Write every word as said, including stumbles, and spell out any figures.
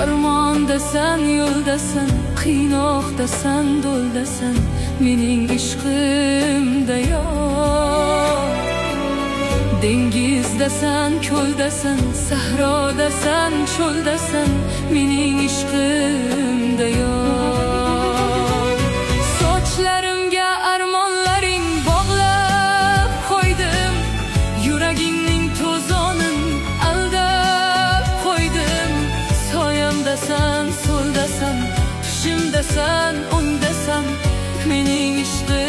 Armondasan, yo'ldasan, qiynoqdasan, do'ldasan, mening ishqimda yo'q. Dengizdasan, ko'ldasan, sahrodasan, cho'ldasan, mening ishqimda yo'q. Sochlarimga armonlaring bog'lab qo'ydim, yuragingning to'zonin aldab qo'ydim. Soyamdasan, so'ldasan, tushimdasan, o'ngdasan, mening ishqim